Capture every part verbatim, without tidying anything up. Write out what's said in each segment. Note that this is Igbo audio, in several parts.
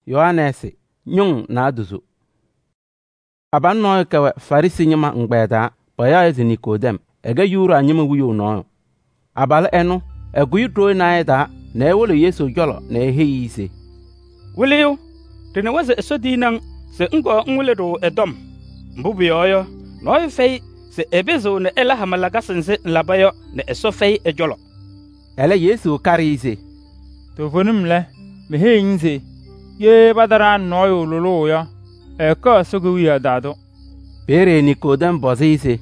Yohanesi nyung na duzu. Aban no ka farisi nyima ngbeda paya ezi Nikodem ega yura nyima wuyo no. Abal enu eguyi tro na ida na ewolo Yesu jolo na eheyise. Wiliu tene waze esodinang se ngo nwule do edom. Mbubu yoyo no fei se ebezo na ela hamalaga sense labayo na eso fei ejolo. Ele Yesu karise. To vonum le me heyinze ye badara no yo lolo ya e ka sogu ya dado. Bere Nikodem bozise.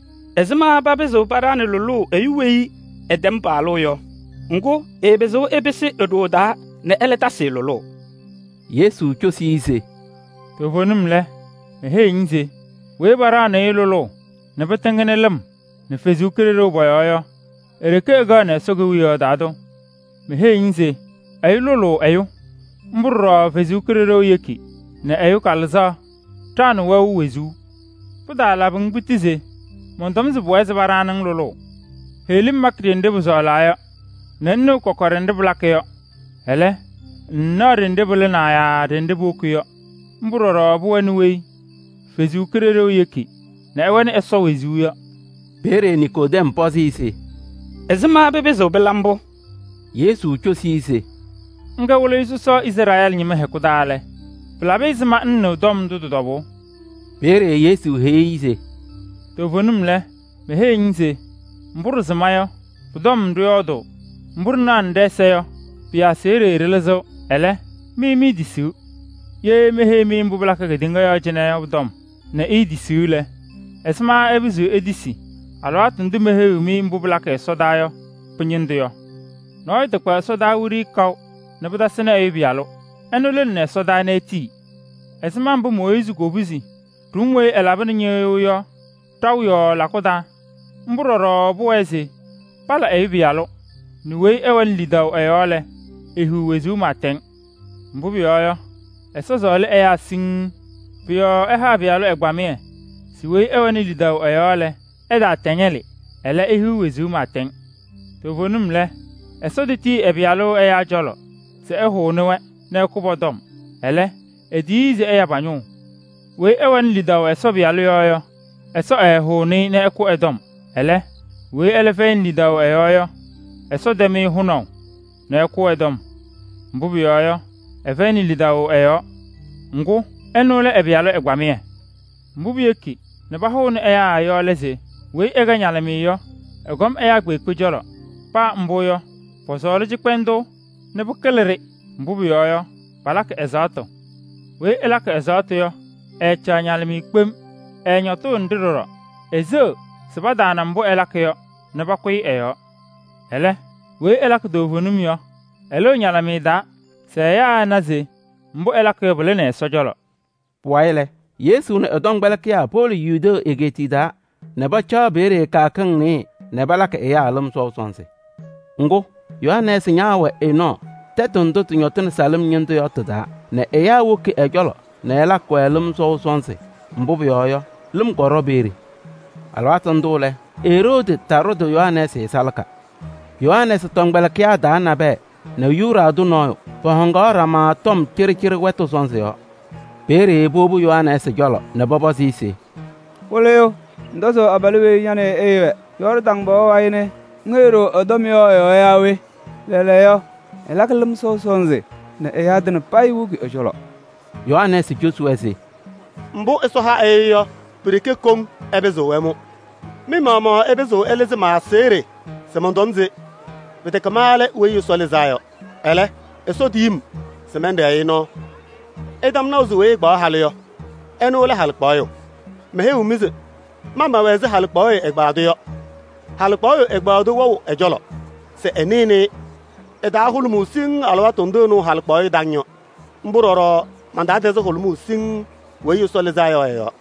Ezema babezo barane lolo eyuwei edem balo yo. Ngo ebezo ebese edoda na eleta se lolo. Yesu chosise. To vonum le me heyinze we barane lolo ne betengene lem ne fezu kerero boyo ereke ga na sogu ya dado. Me heyinze ay lolo ayo mburo fezu kerero yeki ne ayo kalza tan wa wezu puda la bung butize mondom ze boye baranan lolo helim makrinde buzola ya nenno kokorende blakyo hele no rende bulna ya rende bukuyo mburo ro buwani we fezu kerero yeki ne ewani eso wezu ya. Bere Nikodem pozise. Ezema bebezo belambo. Yesu chosise. Nga wole Yesu so Israel nyime hekudale. Blabe izma nno dom dudu dobo. Bere Yesu heyise. To vonum le me heyinze mburu zmayo budom ndoyodo mburu na ndeseyo pia sere relezo ele mi mi disu ye me he mi mbubla ka gedinga yo jene budom na e disu le esma ebizu edisi alwat ndu me he mi mbubla ka sodayo punyindo yo no ite kwa soda wuri kaw na bada sena ebialo enole ne soda na eti esma mbu moizu gobuzi rumwe elabani nyeyo yo taw yo lakoda mburoro buwezi pala ebialo niwe ewan lidaw ayole ehu wezu maten mbubi yo esozole eya sing bio eha bialo egbamie siwe ewan lidaw ayole eda tenyeli ele ehu wezu maten to vonum le esoditi ebialo eya jolo se ehu newe na ekubodom ele edize eya banyu we ewan lidaw eso bialo yo eso ehu ni na eku edom ele we elefen lidaw eyoyo eso demi huno na eku edom mbubi yoyo efeni lidaw eyo ngu enole ebialo egwamie mbubi eki ne baho ne eya ayo leze we ega nyalemi yo egom eya gbe kujolo pa mbuyo posolo jikpendo ne bukelere mbubi yoyo balak ezato we elak ezato yo e cha nyalemi kpem e nyoto ndiroro ezo sebada na mbo elakyo ne bakwi eyo ele we elak do vonum yo elo nyala mi da se ya naze mbo elakyo bole ne sojolo Waile Yesu ne odong balakya pol yudo egetida ne bacha bere ka kan ni ne balaka e ya alum so sonse ngo Yohanes nyawe eno tetundo tunyotin salim nyento yotada ne e ya woki ejolo ne elakko alum so sonse mbubi yoyo lum goro bere alwatan dole Herode tarodo Yohanes salaka Yohanes tongbala kya dana be na yura du no pohongora ma tom kirkir weto sonse yo bere bobu Yohanes jolo na baba sisi Woleo ndoso abalwe yane ewe yor dangbo waine ngero odomyo yo yawe lele yo elaklum so sonse na eyadna paiwu ki ojolo Yohanes josuese mbo eso ha eyo pirike kom ebezo wemo mi mama ebezo eleze ma sere semondonze bete kamale we yusole zayo ele eso dim semende ayino edam na uzu we gba haleyo enu le halpayo mehe umize mama weze halpayo egbado yo halpayo egbado wo ejolo se enini eda hulmu sing alwa tondo no halpayo danyo mburoro manda deze hulmu sing we yusole zayo yo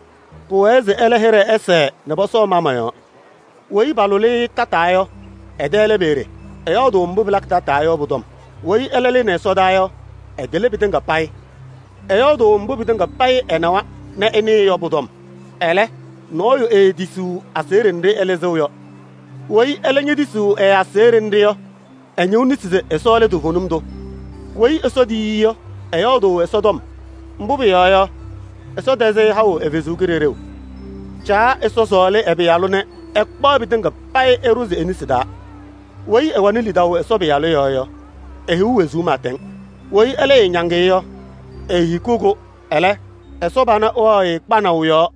Poeze elehere ese ne boso mama yo. Wei baluli tatayo edele bere. Eyo do mbu black tatayo budom. Wei elele ne sodayo edele bitenga pai. Eyo do mbu bitenga pai enawa ne eni yo budom. Ele no yo e disu aserende elezo yo. Wei elenye disu e aserende yo. Enyo nitize esole do honumdo. Wei esodi yo eyodo e Sodom mbubi yoyo eso deze hawo evezu girereu cha eso sole ebe yalune ekpo bitinga pai eruzi enisida wei ewani lidawo eso be yalo yoyo ehu wezu maten wei ele nyange yo ehikugo ele eso bana o e pana uyo